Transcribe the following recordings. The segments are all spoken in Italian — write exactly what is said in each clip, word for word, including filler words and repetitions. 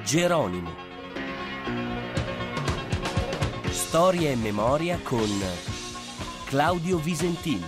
Geronimo. Storia e memoria con Claudio Visentini.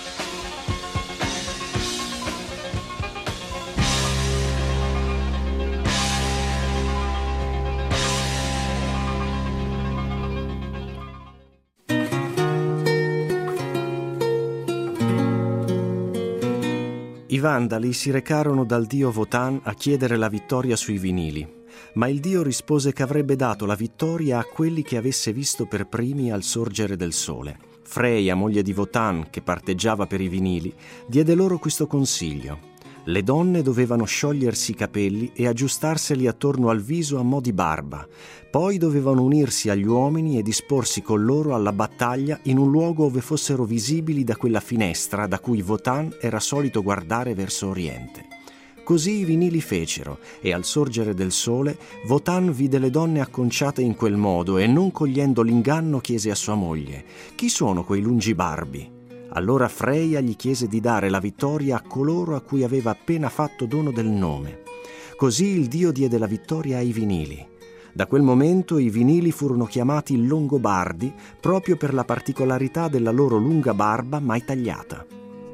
I Vandali si recarono dal dio Wotan a chiedere la vittoria sui vinili, ma il dio rispose che avrebbe dato la vittoria a quelli che avesse visto per primi al sorgere del sole. Freya, moglie di Wotan, che parteggiava per i vinili, diede loro questo consiglio. Le donne dovevano sciogliersi i capelli e aggiustarseli attorno al viso a mo' di barba. Poi dovevano unirsi agli uomini e disporsi con loro alla battaglia in un luogo dove fossero visibili da quella finestra da cui Wotan era solito guardare verso oriente. Così i vinili fecero, e al sorgere del sole Wotan vide le donne acconciate in quel modo e, non cogliendo l'inganno, chiese a sua moglie: «Chi sono quei lungibarbi?» Allora Freya gli chiese di dare la vittoria a coloro a cui aveva appena fatto dono del nome. Così il dio diede la vittoria ai vinili. Da quel momento i vinili furono chiamati Longobardi proprio per la particolarità della loro lunga barba mai tagliata.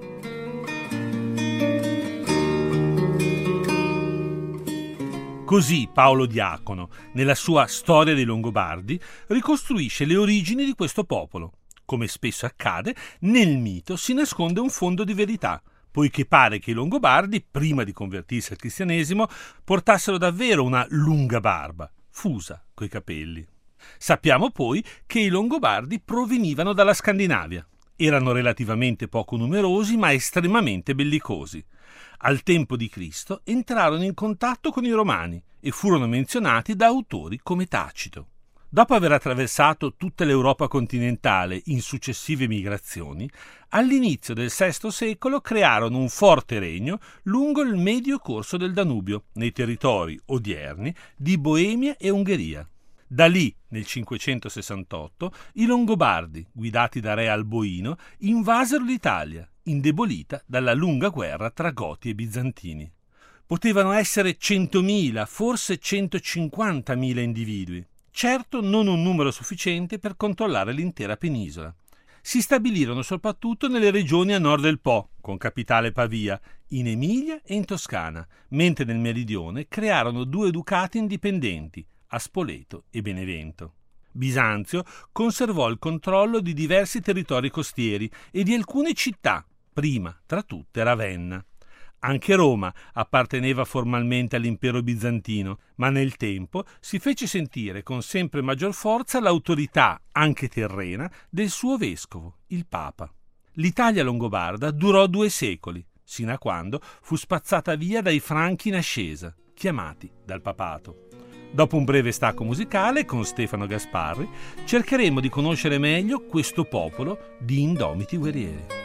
Così Paolo Diacono, nella sua Storia dei Longobardi, ricostruisce le origini di questo popolo. Come spesso accade, nel mito si nasconde un fondo di verità, poiché pare che i Longobardi, prima di convertirsi al cristianesimo, portassero davvero una lunga barba, fusa coi capelli. Sappiamo poi che i Longobardi provenivano dalla Scandinavia. Erano relativamente poco numerosi, ma estremamente bellicosi. Al tempo di Cristo entrarono in contatto con i Romani e furono menzionati da autori come Tacito. Dopo aver attraversato tutta l'Europa continentale in successive migrazioni, all'inizio del sesto secolo crearono un forte regno lungo il medio corso del Danubio, nei territori odierni di Boemia e Ungheria. Da lì, nel cinquecentosessantotto, i Longobardi, guidati da re Alboino, invasero l'Italia, indebolita dalla lunga guerra tra Goti e Bizantini. Potevano essere centomila, forse centocinquantamila individui. Certo non un numero sufficiente per controllare l'intera penisola. Si stabilirono soprattutto nelle regioni a nord del Po, con capitale Pavia, in Emilia e in Toscana, mentre nel meridione crearono due ducati indipendenti, a Spoleto e Benevento. Bisanzio conservò il controllo di diversi territori costieri e di alcune città, prima tra tutte Ravenna. Anche Roma apparteneva formalmente all'impero bizantino, ma nel tempo si fece sentire con sempre maggior forza l'autorità, anche terrena, del suo vescovo, il Papa. L'Italia longobarda durò due secoli, sino a quando fu spazzata via dai Franchi in ascesa, chiamati dal papato. Dopo un breve stacco musicale con Stefano Gasparri, cercheremo di conoscere meglio questo popolo di indomiti guerrieri.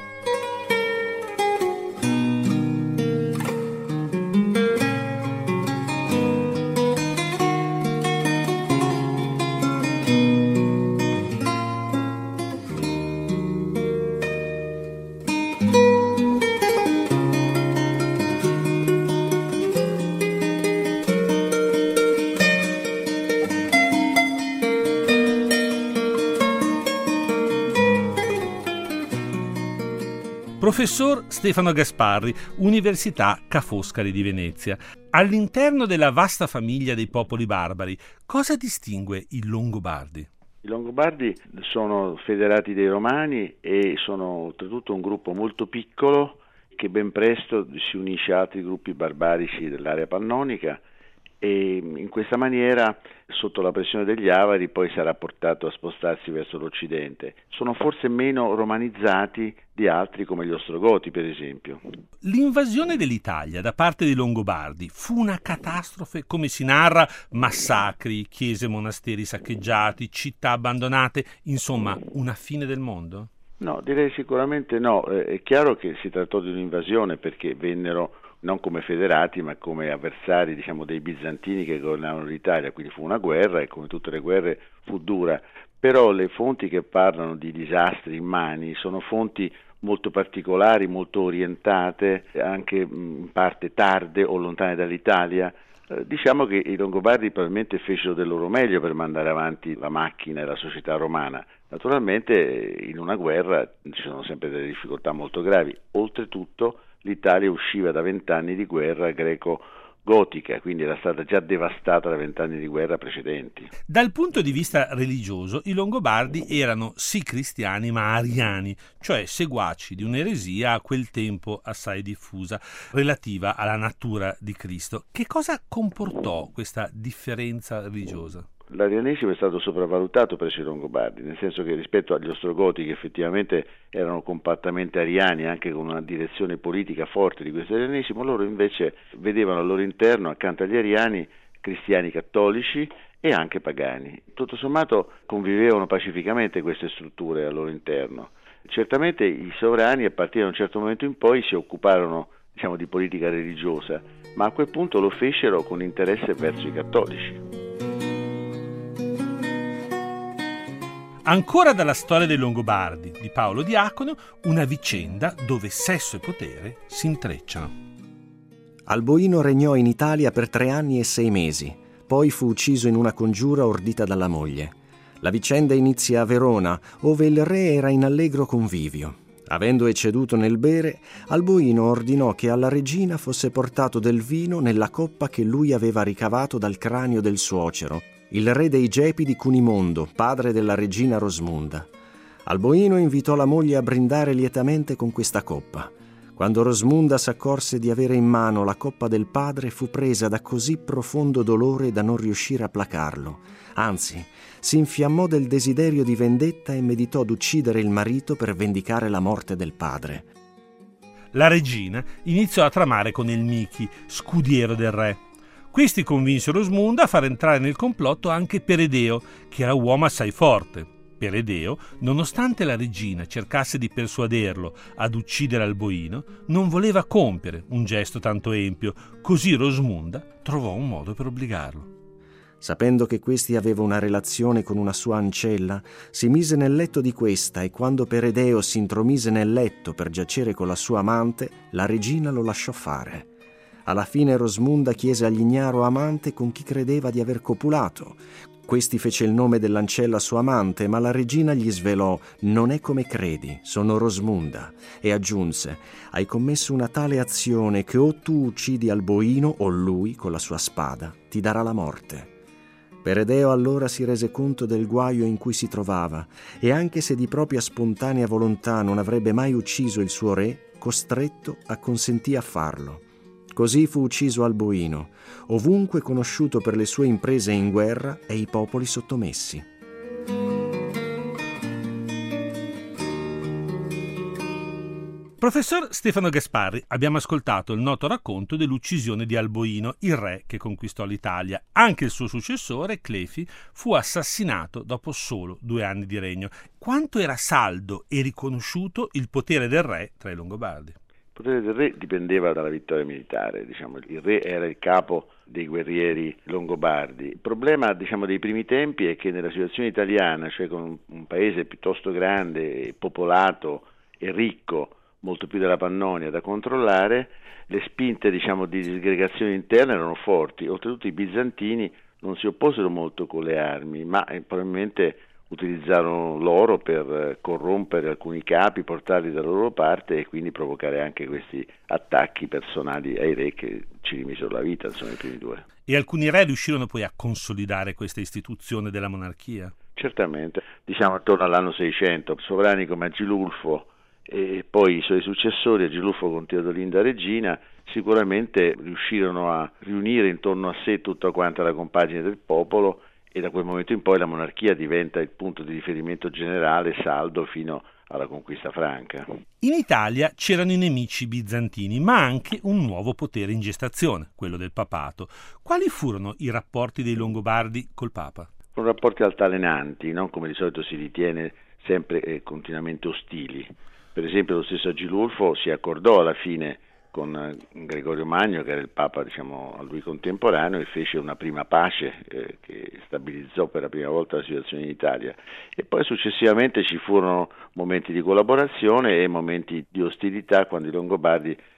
Professor Stefano Gasparri, Università Ca' Foscari di Venezia. All'interno della vasta famiglia dei popoli barbari, cosa distingue i Longobardi? I Longobardi sono federati dei Romani e sono oltretutto un gruppo molto piccolo che ben presto si unisce a altri gruppi barbarici dell'area pannonica e in questa maniera, sotto la pressione degli Avari, poi sarà portato a spostarsi verso l'Occidente. Sono forse meno romanizzati di altri come gli Ostrogoti, per esempio. L'invasione dell'Italia da parte dei Longobardi fu una catastrofe, come si narra, massacri, chiese e monasteri saccheggiati, città abbandonate, insomma, una fine del mondo? No, direi sicuramente no. È chiaro che si trattò di un'invasione perché vennero non come federati ma come avversari, diciamo, dei bizantini che governavano l'Italia, quindi fu una guerra e come tutte le guerre fu dura, però le fonti che parlano di disastri immani sono fonti molto particolari, molto orientate, anche in parte tarde o lontane dall'Italia, Eh, diciamo che i Longobardi probabilmente fecero del loro meglio per mandare avanti la macchina e la società romana. Naturalmente in una guerra ci sono sempre delle difficoltà molto gravi. Oltretutto l'Italia usciva da vent'anni di guerra greco-gotica, quindi era stata già devastata da vent'anni di guerra precedenti. Dal punto di vista religioso, i Longobardi erano sì cristiani ma ariani, cioè seguaci di un'eresia a quel tempo assai diffusa, relativa alla natura di Cristo. Che cosa comportò questa differenza religiosa? L'arianesimo è stato sopravvalutato presso i Longobardi, nel senso che rispetto agli Ostrogoti, che effettivamente erano compattamente ariani, anche con una direzione politica forte di questo arianesimo, loro invece vedevano al loro interno, accanto agli ariani, cristiani cattolici e anche pagani. Tutto sommato convivevano pacificamente queste strutture al loro interno. Certamente i sovrani, a partire da un certo momento in poi, si occuparono, diciamo, di politica religiosa, ma a quel punto lo fecero con interesse verso i cattolici. Ancora dalla storia dei Longobardi di Paolo Diacono, una vicenda dove sesso e potere si intrecciano. Alboino regnò in Italia per tre anni e sei mesi, poi fu ucciso in una congiura ordita dalla moglie. La vicenda inizia a Verona, ove il re era in allegro convivio. Avendo ecceduto nel bere, Alboino ordinò che alla regina fosse portato del vino nella coppa che lui aveva ricavato dal cranio del suocero, il re dei Gepi di Cunimondo, padre della regina Rosmunda. Alboino invitò la moglie a brindare lietamente con questa coppa. Quando Rosmunda s'accorse di avere in mano la coppa del padre, fu presa da così profondo dolore da non riuscire a placarlo. Anzi, si infiammò del desiderio di vendetta e meditò d'uccidere il marito per vendicare la morte del padre. La regina iniziò a tramare con Elmichi, scudiero del re. Questi convinsero Rosmunda a far entrare nel complotto anche Peredeo, che era uomo assai forte. Peredeo, nonostante la regina cercasse di persuaderlo ad uccidere Alboino, non voleva compiere un gesto tanto empio, così Rosmunda trovò un modo per obbligarlo. Sapendo che questi aveva una relazione con una sua ancella, si mise nel letto di questa e quando Peredeo si intromise nel letto per giacere con la sua amante, la regina lo lasciò fare. Alla fine Rosmunda chiese all'ignaro amante con chi credeva di aver copulato. Questi fece il nome dell'ancella sua amante, ma la regina gli svelò: «Non è come credi, sono Rosmunda», e aggiunse: «Hai commesso una tale azione che o tu uccidi Alboino o lui, con la sua spada, ti darà la morte». Peredeo allora si rese conto del guaio in cui si trovava e anche se di propria spontanea volontà non avrebbe mai ucciso il suo re, costretto acconsentì a farlo. Così fu ucciso Alboino, ovunque conosciuto per le sue imprese in guerra e i popoli sottomessi. Professor Stefano Gasparri, abbiamo ascoltato il noto racconto dell'uccisione di Alboino, il re che conquistò l'Italia. Anche il suo successore, Clefi, fu assassinato dopo solo due anni di regno. Quanto era saldo e riconosciuto il potere del re tra i Longobardi? Il potere del re dipendeva dalla vittoria militare, diciamo, il re era il capo dei guerrieri longobardi. Il problema, diciamo, dei primi tempi è che nella situazione italiana, cioè con un, un paese piuttosto grande, popolato e ricco, molto più della Pannonia da controllare, le spinte, diciamo, di disgregazione interna erano forti. Oltretutto i bizantini non si opposero molto con le armi, ma eh, probabilmente utilizzarono l'oro per corrompere alcuni capi, portarli dalla loro parte e quindi provocare anche questi attacchi personali ai re che ci rimisero la vita, insomma, i primi due. E alcuni re riuscirono poi a consolidare questa istituzione della monarchia? Certamente, diciamo attorno all'anno seicento, sovrani come Agilulfo e poi i suoi successori, Agilulfo con Teodolinda regina, sicuramente riuscirono a riunire intorno a sé tutta quanta la compagine del popolo e da quel momento in poi la monarchia diventa il punto di riferimento generale saldo fino alla conquista franca. In Italia c'erano i nemici bizantini, ma anche un nuovo potere in gestazione, quello del papato. Quali furono i rapporti dei Longobardi col Papa? Con rapporti altalenanti, non come di solito si ritiene sempre e continuamente ostili. Per esempio lo stesso Agilulfo si accordò alla fine con Gregorio Magno, che era il Papa, diciamo, a lui contemporaneo, e fece una prima pace eh, che stabilizzò per la prima volta la situazione in Italia. E poi successivamente ci furono momenti di collaborazione e momenti di ostilità quando i Longobardi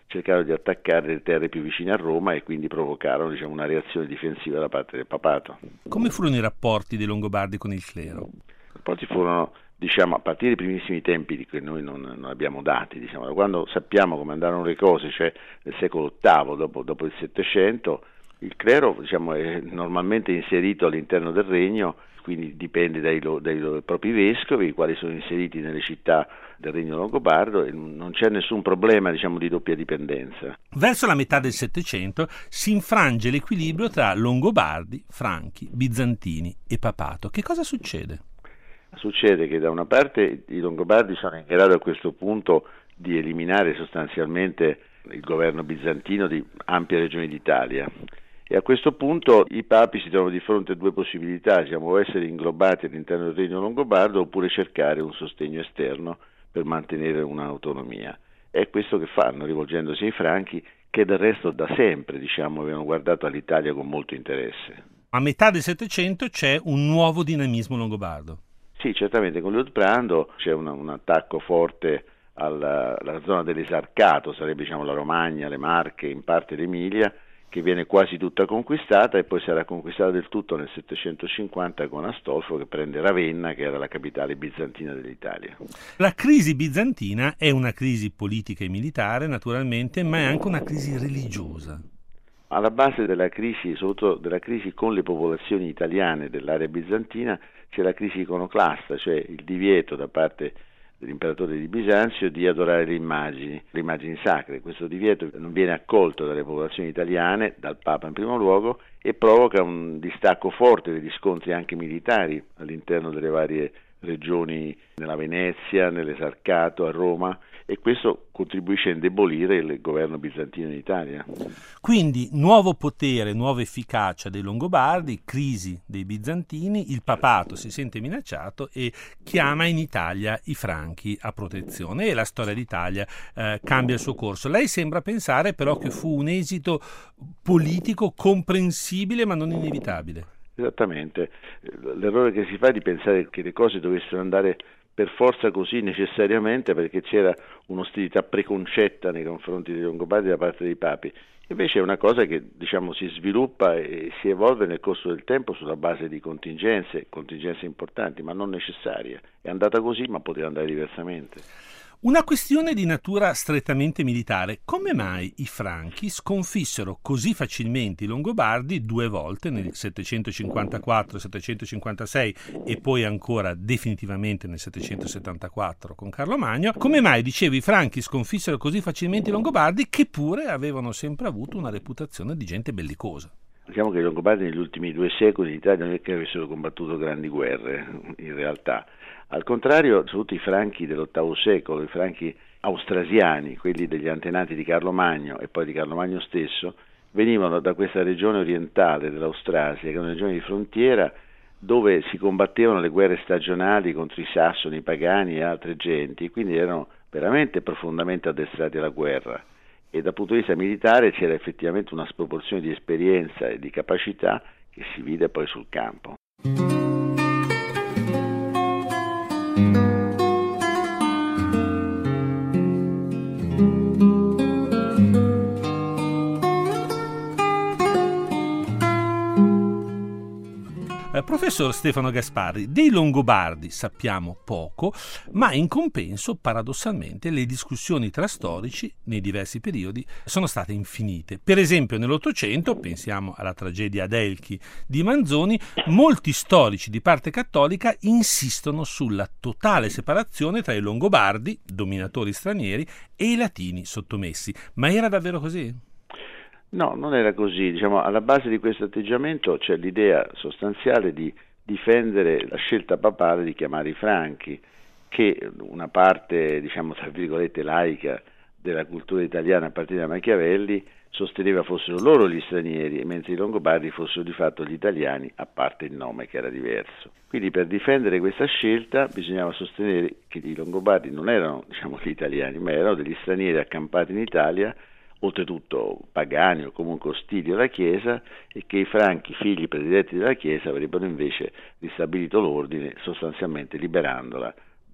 cercarono di attaccare le terre più vicine a Roma e quindi provocarono, diciamo, una reazione difensiva da parte del papato. Come furono i rapporti dei Longobardi con il clero? I rapporti furono, diciamo, a partire dai primissimi tempi di cui noi non, non abbiamo dati, diciamo, da quando sappiamo come andarono le cose, cioè nel secolo ottavo, dopo, dopo il Settecento, il clero, diciamo, è normalmente inserito all'interno del regno, quindi dipende dai, dai, dai propri vescovi, i quali sono inseriti nelle città del regno longobardo, e non c'è nessun problema, diciamo, di doppia dipendenza. Verso la metà del Settecento si infrange l'equilibrio tra Longobardi, Franchi, Bizantini e Papato. Che cosa succede? Succede che da una parte i Longobardi sono in grado a questo punto di eliminare sostanzialmente il governo bizantino di ampie regioni d'Italia, e a questo punto i papi si trovano di fronte a due possibilità, diciamo, o essere inglobati all'interno del regno longobardo oppure cercare un sostegno esterno per mantenere un'autonomia. È questo che fanno, rivolgendosi ai Franchi, che del resto da sempre, diciamo, avevano guardato all'Italia con molto interesse. A metà del Settecento c'è un nuovo dinamismo longobardo. Sì, certamente con Liutprando c'è una, un attacco forte alla, alla zona dell'Esarcato, sarebbe, diciamo, la Romagna, le Marche, in parte l'Emilia, che viene quasi tutta conquistata e poi sarà conquistata del tutto nel settecentocinquanta con Astolfo, che prende Ravenna, che era la capitale bizantina dell'Italia. La crisi bizantina è una crisi politica e militare, naturalmente, ma è anche una crisi religiosa. Alla base della crisi, soprattutto della crisi con le popolazioni italiane dell'area bizantina, c'è la crisi iconoclasta, cioè il divieto da parte dell'imperatore di Bisanzio di adorare le immagini, le immagini sacre. Questo divieto non viene accolto dalle popolazioni italiane, dal Papa in primo luogo, e provoca un distacco forte degli scontri anche militari all'interno delle varie regioni, nella Venezia, nell'Esarcato, a Roma, e questo contribuisce a indebolire il governo bizantino in Italia. Quindi nuovo potere, nuova efficacia dei Longobardi, crisi dei bizantini, il papato si sente minacciato e chiama in Italia i Franchi a protezione, e la storia d'Italia eh, cambia il suo corso. Lei sembra pensare però che fu un esito politico comprensibile ma non inevitabile. Esattamente, l'errore che si fa è di pensare che le cose dovessero andare per forza così necessariamente perché c'era un'ostilità preconcetta nei confronti dei Longobardi da parte dei papi. Invece è una cosa che, diciamo, si sviluppa e si evolve nel corso del tempo sulla base di contingenze, contingenze importanti, ma non necessarie. È andata così, ma poteva andare diversamente. Una questione di natura strettamente militare. Come mai i Franchi sconfissero così facilmente i Longobardi due volte, nel settecentocinquantaquattro settecentocinquantasei e poi ancora definitivamente nel settecentosettantaquattro con Carlo Magno? Come mai, dicevo, i Franchi sconfissero così facilmente i Longobardi, che pure avevano sempre avuto una reputazione di gente bellicosa? Diciamo che i Longobardi negli ultimi due secoli in Italia non è che avessero combattuto grandi guerre, in realtà. Al contrario, soprattutto i Franchi dell'ottavo secolo, i Franchi austrasiani, quelli degli antenati di Carlo Magno e poi di Carlo Magno stesso, venivano da questa regione orientale dell'Austrasia, che è una regione di frontiera dove si combattevano le guerre stagionali contro i sassoni, i pagani e altre genti, quindi erano veramente profondamente addestrati alla guerra. E dal punto di vista militare c'era effettivamente una sproporzione di esperienza e di capacità che si vide poi sul campo. Professor Stefano Gasparri, dei Longobardi sappiamo poco, ma in compenso, paradossalmente, le discussioni tra storici nei diversi periodi sono state infinite. Per esempio, nell'Ottocento, pensiamo alla tragedia Adelchi di Manzoni, molti storici di parte cattolica insistono sulla totale separazione tra i Longobardi, dominatori stranieri, e i Latini sottomessi. Ma era davvero così? No, non era così. Diciamo, alla base di questo atteggiamento c'è l'idea sostanziale di difendere la scelta papale di chiamare i Franchi, che una parte, diciamo, tra virgolette, laica della cultura italiana a partire da Machiavelli sosteneva fossero loro gli stranieri, mentre i Longobardi fossero di fatto gli italiani, a parte il nome che era diverso. Quindi per difendere questa scelta bisognava sostenere che i Longobardi non erano, diciamo, gli italiani, ma erano degli stranieri accampati in Italia, oltretutto pagani o comunque ostili alla Chiesa, e che i Franchi, figli prediletti della Chiesa, avrebbero invece ristabilito l'ordine, sostanzialmente liberandola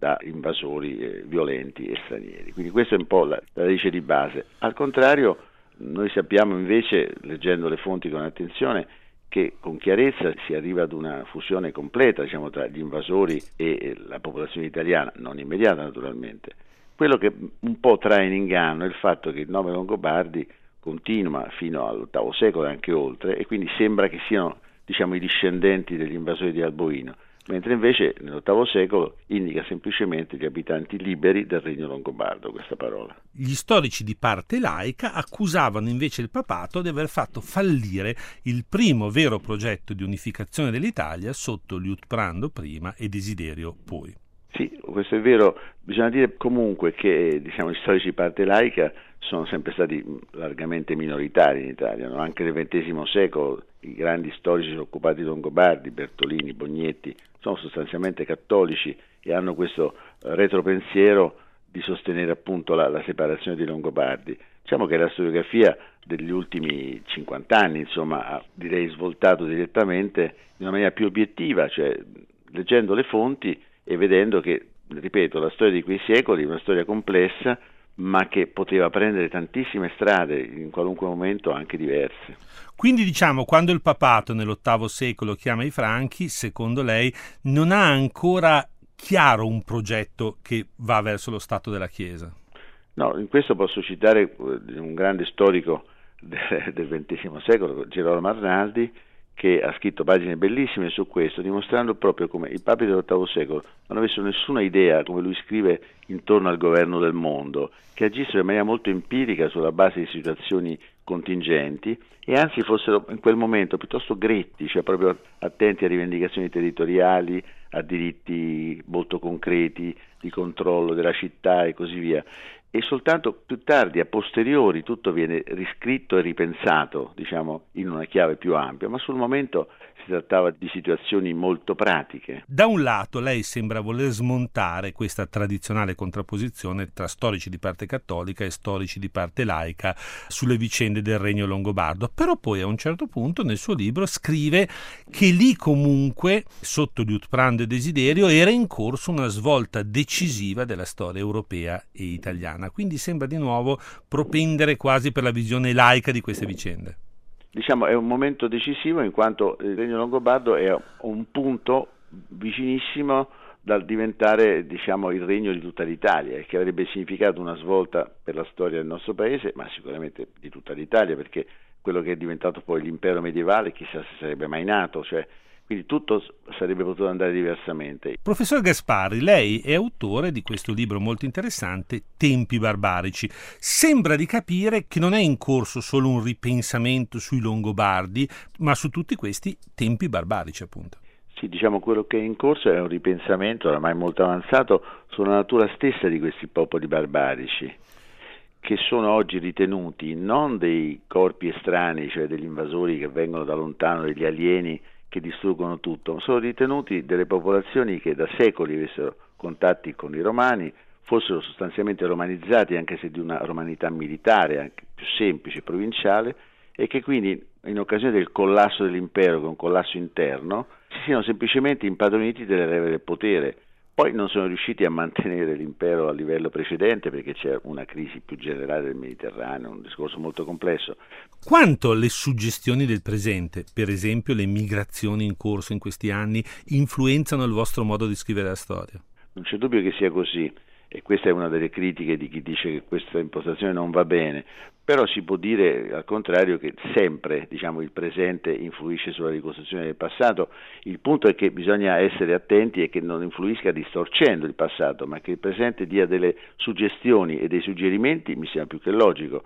da invasori eh, violenti e stranieri. Quindi questa è un po' la, la radice di base. Al contrario, noi sappiamo invece, leggendo le fonti con attenzione, che con chiarezza si arriva ad una fusione completa, diciamo, tra gli invasori e la popolazione italiana, non immediata naturalmente. Quello che un po' trae in inganno è il fatto che il nome Longobardi continua fino all'ottavo secolo e anche oltre, e quindi sembra che siano, diciamo, i discendenti degli invasori di Alboino, mentre invece nell'ottavo secolo indica semplicemente gli abitanti liberi del regno longobardo, questa parola. Gli storici di parte laica accusavano invece il papato di aver fatto fallire il primo vero progetto di unificazione dell'Italia sotto Liutprando prima e Desiderio poi. Sì, questo è vero. Bisogna dire comunque che, diciamo, gli storici di parte laica sono sempre stati largamente minoritari in Italia, no? Anche nel ventesimo secolo i grandi storici occupati longobardi, Bertolini, Bognetti, sono sostanzialmente cattolici e hanno questo retropensiero di sostenere appunto la, la separazione dei Longobardi. Diciamo che la storiografia degli ultimi cinquanta anni, insomma, ha, direi, svoltato direttamente in una maniera più obiettiva, cioè leggendo le fonti e vedendo che, ripeto, la storia di quei secoli è una storia complessa, ma che poteva prendere tantissime strade, in qualunque momento anche diverse. Quindi, diciamo, quando il papato nell'ottavo secolo chiama i Franchi, secondo lei non ha ancora chiaro un progetto che va verso lo Stato della Chiesa? No, in questo posso citare un grande storico del ventesimo secolo, Gerolamo Arnaldi, che ha scritto pagine bellissime su questo, dimostrando proprio come i papi dell'ottavo secolo non avessero nessuna idea, come lui scrive, intorno al governo del mondo, che agissero in maniera molto empirica sulla base di situazioni contingenti e anzi fossero in quel momento piuttosto gretti, cioè proprio attenti a rivendicazioni territoriali, a diritti molto concreti di controllo della città e così via. E soltanto più tardi, a posteriori, tutto viene riscritto e ripensato, diciamo, in una chiave più ampia, ma sul momento si trattava di situazioni molto pratiche. Da un lato lei sembra voler smontare questa tradizionale contrapposizione tra storici di parte cattolica e storici di parte laica sulle vicende del regno longobardo, però poi a un certo punto nel suo libro scrive che lì comunque, sotto Liutprando e Desiderio, era in corso una svolta decisiva della storia europea e italiana, quindi sembra di nuovo propendere quasi per la visione laica di queste vicende. Diciamo è un momento decisivo in quanto il regno longobardo è un punto vicinissimo dal diventare, diciamo, il regno di tutta l'Italia, e che avrebbe significato una svolta per la storia del nostro paese, ma sicuramente di tutta l'Italia, perché quello che è diventato poi l'impero medievale chissà se sarebbe mai nato, cioè quindi tutto sarebbe potuto andare diversamente. Professor Gasparri, lei è autore di questo libro molto interessante, Tempi barbarici. Sembra di capire che non è in corso solo un ripensamento sui Longobardi, ma su tutti questi tempi barbarici, appunto. Sì, diciamo quello che è in corso è un ripensamento oramai molto avanzato sulla natura stessa di questi popoli barbarici, che sono oggi ritenuti non dei corpi estranei, cioè degli invasori che vengono da lontano, degli alieni che distruggono tutto, ma sono ritenuti delle popolazioni che da secoli avessero contatti con i romani, fossero sostanzialmente romanizzati, anche se di una romanità militare, anche più semplice, provinciale, e che quindi in occasione del collasso dell'impero, che è un collasso interno, si siano semplicemente impadroniti delle leve del potere. Poi non sono riusciti a mantenere l'impero a livello precedente perché c'è una crisi più generale del Mediterraneo, un discorso molto complesso. Quanto le suggestioni del presente, per esempio le migrazioni in corso in questi anni, influenzano il vostro modo di scrivere la storia? Non c'è dubbio che sia così, e questa è una delle critiche di chi dice che questa impostazione non va bene, però si può dire al contrario che sempre, diciamo, il presente influisce sulla ricostruzione del passato. Il punto è che bisogna essere attenti e che non influisca distorcendo il passato, ma che il presente dia delle suggestioni e dei suggerimenti mi sembra più che logico.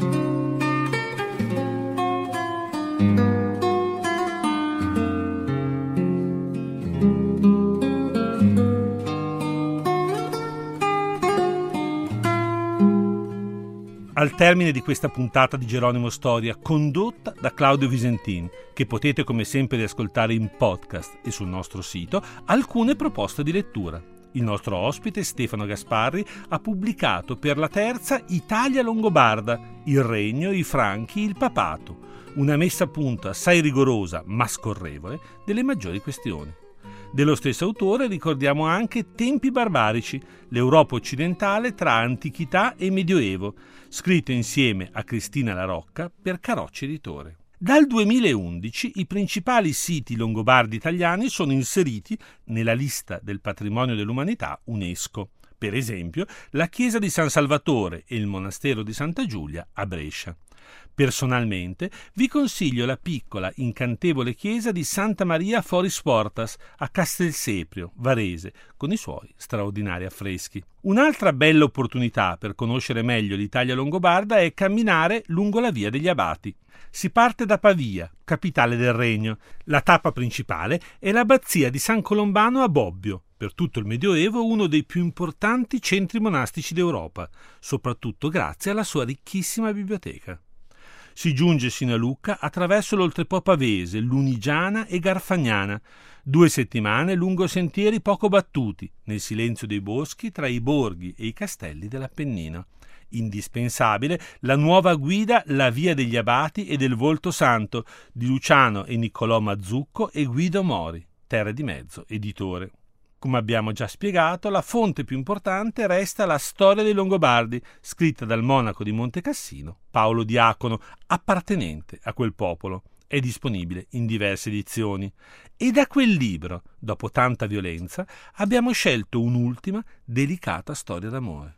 Al termine di questa puntata di Geronimo Storia, condotta da Claudio Visentin, che potete come sempre riascoltare in podcast e sul nostro sito, alcune proposte di lettura. Il nostro ospite, Stefano Gasparri, ha pubblicato per la terza Italia Longobarda, il regno, i Franchi, il papato, una messa a punto assai rigorosa ma scorrevole delle maggiori questioni. Dello stesso autore ricordiamo anche Tempi barbarici, l'Europa occidentale tra antichità e medioevo, scritto insieme a Cristina La Rocca per Carocci Editore. Dal duemilaundici i principali siti longobardi italiani sono inseriti nella lista del patrimonio dell'umanità UNESCO. Per esempio, la chiesa di San Salvatore e il monastero di Santa Giulia a Brescia. Personalmente vi consiglio la piccola, incantevole chiesa di Santa Maria Foris Portas a Castelseprio, Varese, con i suoi straordinari affreschi. Un'altra bella opportunità per conoscere meglio l'Italia longobarda è camminare lungo la via degli Abati. Si parte da Pavia, capitale del regno. La tappa principale è l'abbazia di San Colombano a Bobbio, per tutto il Medioevo uno dei più importanti centri monastici d'Europa, soprattutto grazie alla sua ricchissima biblioteca. Si giunge sino a Lucca attraverso l'oltrepo pavese, Lunigiana e Garfagnana, due settimane lungo sentieri poco battuti, nel silenzio dei boschi tra i borghi e i castelli dell'Appennino. Indispensabile la nuova guida La Via degli Abati e del Volto Santo di Luciano e Niccolò Mazzucco e Guido Mori, Terre di Mezzo, editore. Come abbiamo già spiegato, la fonte più importante resta la Storia dei Longobardi, scritta dal monaco di Montecassino, Paolo Diacono, appartenente a quel popolo. È disponibile in diverse edizioni. E da quel libro, dopo tanta violenza, abbiamo scelto un'ultima, delicata storia d'amore.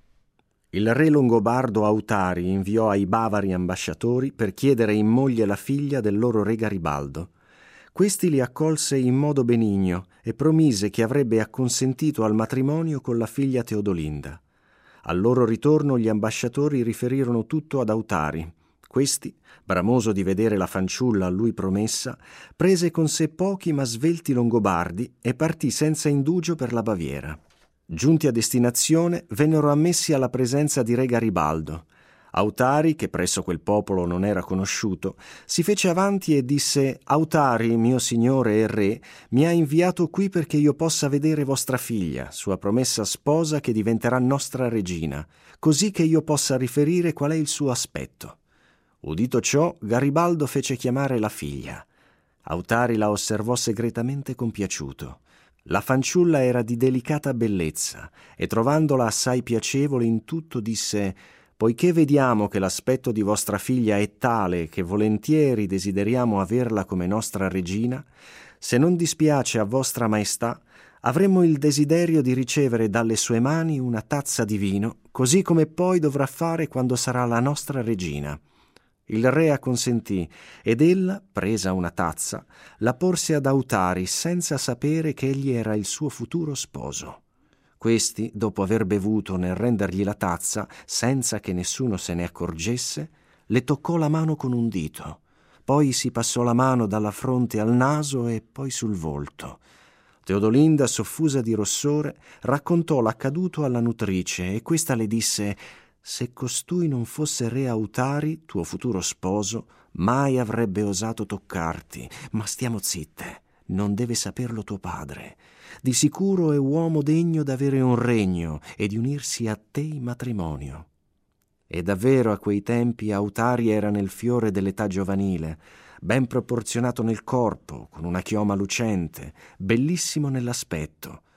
Il re longobardo Autari inviò ai bavari ambasciatori per chiedere in moglie la figlia del loro re Garibaldo. Questi li accolse in modo benigno e promise che avrebbe acconsentito al matrimonio con la figlia Teodolinda. Al loro ritorno gli ambasciatori riferirono tutto ad Autari. Questi, bramoso di vedere la fanciulla a lui promessa, prese con sé pochi ma svelti longobardi e partì senza indugio per la Baviera. Giunti a destinazione, vennero ammessi alla presenza di re Garibaldo. Autari, che presso quel popolo non era conosciuto, si fece avanti e disse: «Autari, mio signore e re, mi ha inviato qui perché io possa vedere vostra figlia, sua promessa sposa che diventerà nostra regina, così che io possa riferire qual è il suo aspetto». Udito ciò, Garibaldo fece chiamare la figlia. Autari la osservò segretamente compiaciuto. La fanciulla era di delicata bellezza e trovandola assai piacevole in tutto disse: «Poiché vediamo che l'aspetto di vostra figlia è tale che volentieri desideriamo averla come nostra regina, se non dispiace a vostra maestà, avremmo il desiderio di ricevere dalle sue mani una tazza di vino, così come poi dovrà fare quando sarà la nostra regina». Il re acconsentì ed ella, presa una tazza, la porse ad Autari senza sapere che egli era il suo futuro sposo. Questi, dopo aver bevuto nel rendergli la tazza, senza che nessuno se ne accorgesse, le toccò la mano con un dito. Poi si passò la mano dalla fronte al naso e poi sul volto. Teodolinda, soffusa di rossore, raccontò l'accaduto alla nutrice e questa le disse: «Se costui non fosse re Autari, tuo futuro sposo, mai avrebbe osato toccarti, ma stiamo zitte, non deve saperlo tuo padre. Di sicuro è uomo degno d'avere un regno e di unirsi a te in matrimonio». E davvero a quei tempi Autari era nel fiore dell'età giovanile, ben proporzionato nel corpo, con una chioma lucente, bellissimo nell'aspetto.